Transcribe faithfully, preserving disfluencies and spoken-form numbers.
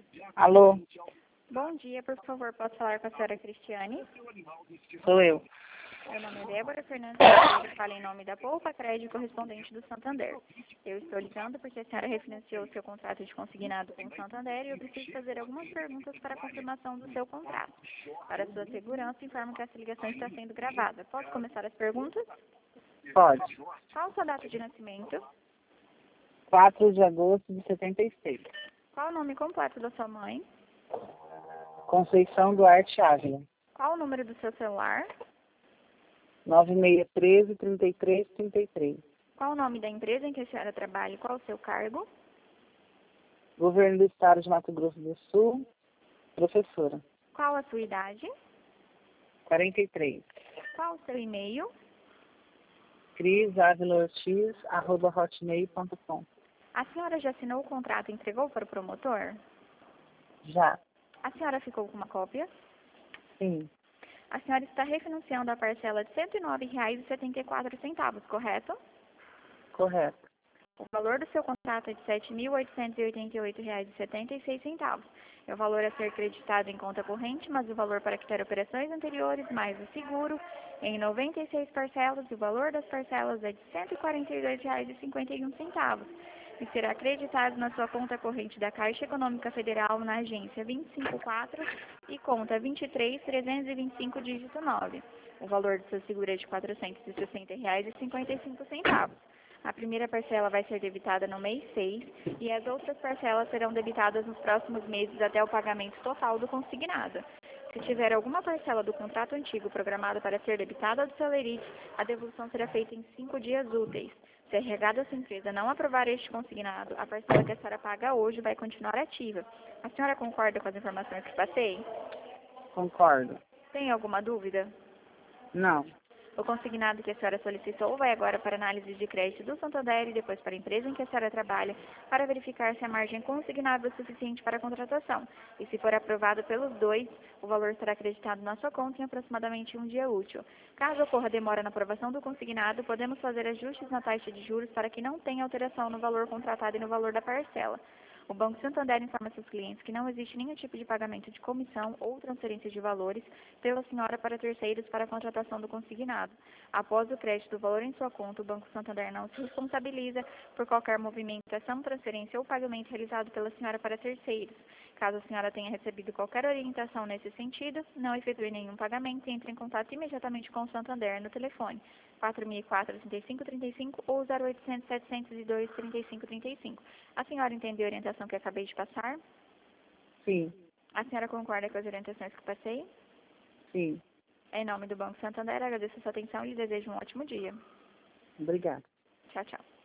Alô, Bom dia, por favor, posso falar com a senhora Cristiane? sou eu. Meu nome é Débora Fernandes, eu falo em nome da Poupa Crédito correspondente do Santander. Eu estou ligando porque a senhora refinanciou o seu contrato de consignado com o Santander e eu preciso fazer algumas perguntas para a confirmação do seu contrato. Para sua segurança, informo que essa ligação está sendo gravada. Posso começar as perguntas? Pode. Qual a sua data de nascimento? quatro de agosto de setenta e seis. Qual o nome completo da sua mãe? Conceição Duarte Ávila. Qual o número do seu celular? nove seis um três, trinta e três, trinta e três. Qual o nome da empresa em que a senhora trabalha e qual o seu cargo? Governo do Estado de Mato Grosso do Sul. Professora. Qual a sua idade? quarenta e três. Qual o seu e-mail? cris ávila ortiz arroba hotmail ponto com. A senhora já assinou o contrato e entregou para o promotor? Já. A senhora ficou com uma cópia? Sim. A senhora está refinanciando a parcela de cento e nove reais e setenta e quatro centavos, correto? Correto. O valor do seu contrato é de sete mil oitocentos e oitenta e oito reais e setenta e seis centavos. É o valor a ser creditado em conta corrente, mas o valor para quitar operações anteriores, mais o seguro, em noventa e seis parcelas, e o valor das parcelas é de cento e quarenta e dois reais e cinquenta e um centavos. E será acreditado na sua conta corrente da Caixa Econômica Federal na agência vinte e cinco quatro e conta vinte e três, trezentos e vinte e cinco, dígito nove. O valor do seu seguro é de quatrocentos e sessenta reais e cinquenta e cinco centavos. A primeira parcela vai ser debitada no mês seis e as outras parcelas serão debitadas nos próximos meses até o pagamento total do consignado. Se tiver alguma parcela do contrato antigo programada para ser debitada do celerite, a devolução será feita em cinco dias úteis. Se a R H da sua empresa não aprovar este consignado, a parcela que a senhora paga hoje vai continuar ativa. A senhora concorda com as informações que passei? Concordo. Tem alguma dúvida? Não. O consignado que a senhora solicitou vai agora para análise de crédito do Santander e depois para a empresa em que a senhora trabalha, para verificar se a margem consignável é suficiente para a contratação. E se for aprovado pelos dois, o valor será acreditado na sua conta em aproximadamente um dia útil. Caso ocorra demora na aprovação do consignado, podemos fazer ajustes na taxa de juros para que não tenha alteração no valor contratado e no valor da parcela. O Banco Santander informa seus clientes que não existe nenhum tipo de pagamento de comissão ou transferência de valores pela senhora para terceiros para a contratação do consignado. Após o crédito do valor em sua conta, o Banco Santander não se responsabiliza por qualquer movimentação, transferência ou pagamento realizado pela senhora para terceiros. Caso a senhora tenha recebido qualquer orientação nesse sentido, não efetue nenhum pagamento e entre em contato imediatamente com o Santander no telefone quatro mil e quatro, trinta e cinco, trinta e cinco ou zero oitocentos, setecentos e dois, trinta e cinco, trinta e cinco. A senhora entendeu a orientação que acabei de passar? Sim. A senhora concorda com as orientações que passei? Sim. Em nome do Banco Santander, agradeço a sua atenção e lhe desejo um ótimo dia. Obrigada. Tchau, tchau.